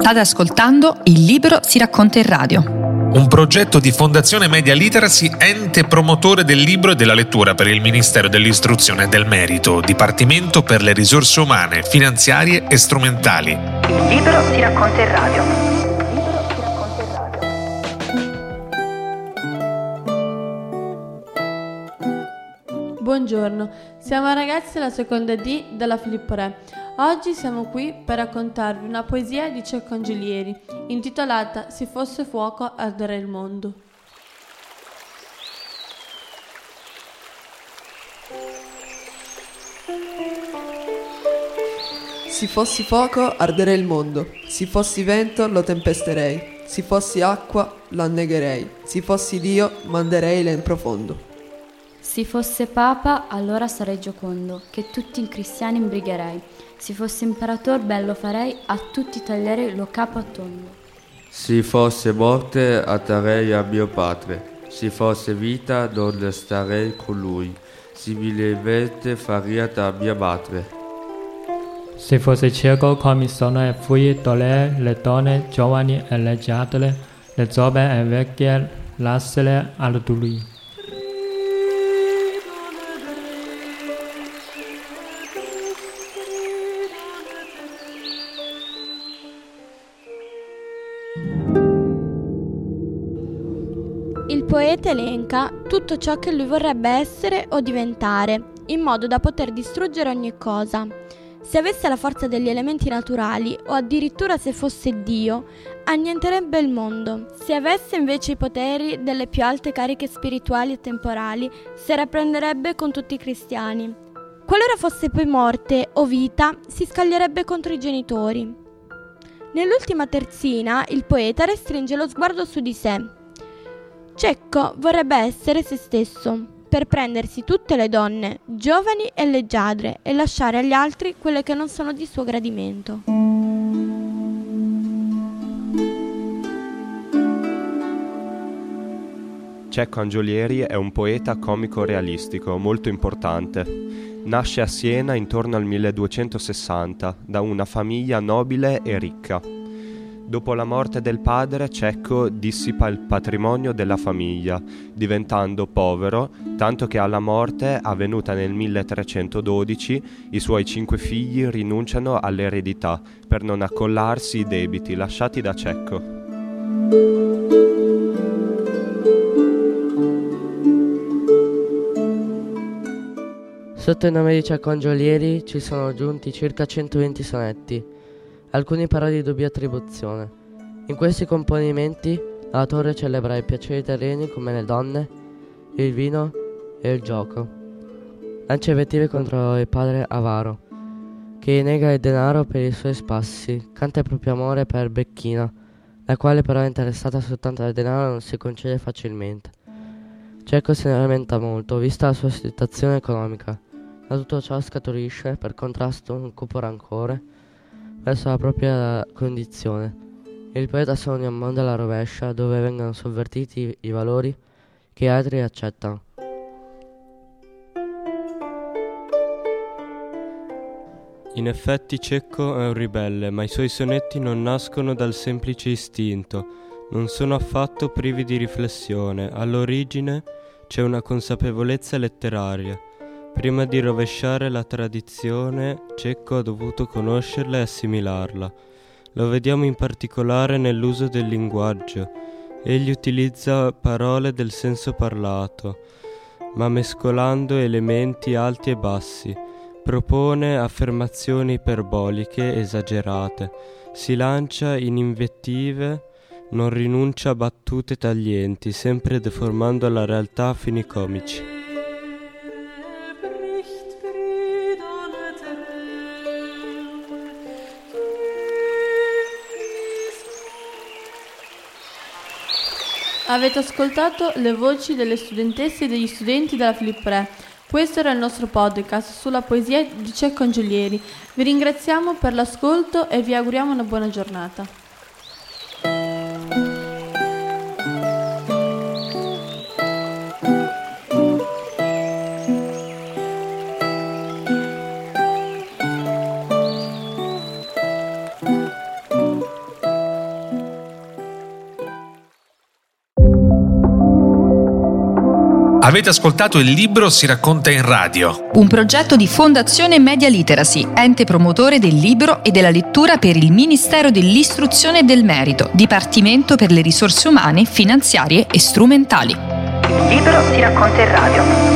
State ascoltando Il Libro si racconta in radio. Un progetto di Fondazione Media Literacy, ente promotore del libro e della lettura per il Ministero dell'Istruzione e del Merito, Dipartimento per le risorse umane, finanziarie e strumentali. Il Libro si racconta in radio. Buongiorno, siamo ragazzi della seconda D della Filippo Re. Oggi siamo qui per raccontarvi una poesia di Cecco Angelieri, intitolata Se fosse fuoco arderei il mondo. Se fossi fuoco arderei il mondo, se fossi vento lo tempesterei, se fossi acqua lo annegherei, se fossi Dio manderei in profondo. Se fosse papa, allora sarei giocondo, che tutti i cristiani imbrigherei. Se fosse imperator, bello farei, a tutti taglierei lo capo a tondo. Se fosse morte, atterrei a mio padre. Se fosse vita, non starei con lui. Similmente faria da mia madre. Se fosse cieco, come sono e fui togliere le donne giovani e leggiadre, le giovani e vecchie, lasciarle al lui. Il poeta elenca tutto ciò che lui vorrebbe essere o diventare, in modo da poter distruggere ogni cosa. Se avesse la forza degli elementi naturali, o addirittura se fosse Dio, annienterebbe il mondo. Se avesse invece i poteri delle più alte cariche spirituali e temporali, se la prenderebbe con tutti i cristiani. Qualora fosse poi morte o vita, si scaglierebbe contro i genitori. Nell'ultima terzina, il poeta restringe lo sguardo su di sé. Cecco vorrebbe essere se stesso, per prendersi tutte le donne, giovani e leggiadre, e lasciare agli altri quelle che non sono di suo gradimento. Cecco Angelieri è un poeta comico-realistico molto importante. Nasce a Siena intorno al 1260 da una famiglia nobile e ricca. Dopo la morte del padre, Cecco dissipa il patrimonio della famiglia, diventando povero, tanto che alla morte, avvenuta nel 1312, i suoi 5 figli rinunciano all'eredità per non accollarsi i debiti lasciati da Cecco. Sotto il nome di Cecco Angelieri ci sono aggiunti circa 120 sonetti, alcuni però di dubbia attribuzione. In questi componimenti l'autore celebra i piaceri terreni come le donne, il vino e il gioco. Lancia invettive contro il padre avaro, che nega il denaro per i suoi spassi, canta il proprio amore per Becchina, la quale però è interessata soltanto al denaro e non si concede facilmente. Cecco se ne lamenta molto, vista la sua situazione economica. Da tutto ciò scaturisce, per contrasto, un cupo rancore verso la propria condizione. Il poeta sogna un mondo alla rovescia, dove vengono sovvertiti i valori che altri accettano. In effetti Cecco è un ribelle, ma i suoi sonetti non nascono dal semplice istinto, non sono affatto privi di riflessione. All'origine c'è una consapevolezza letteraria. Prima di rovesciare la tradizione, Cecco ha dovuto conoscerla e assimilarla. Lo vediamo in particolare nell'uso del linguaggio. Egli utilizza parole del senso parlato, ma mescolando elementi alti e bassi. Propone affermazioni iperboliche esagerate. Si lancia in invettive, non rinuncia a battute taglienti, sempre deformando la realtà a fini comici. Avete ascoltato le voci delle studentesse e degli studenti della Filippo Re. Questo era il nostro podcast sulla poesia di Cecco Angelieri. Vi ringraziamo per l'ascolto e vi auguriamo una buona giornata. Avete ascoltato Il libro si racconta in radio. Un progetto di Fondazione Media Literacy, ente promotore del libro e della lettura per il Ministero dell'Istruzione e del Merito, Dipartimento per le risorse umane, finanziarie e strumentali. Il libro si racconta in radio.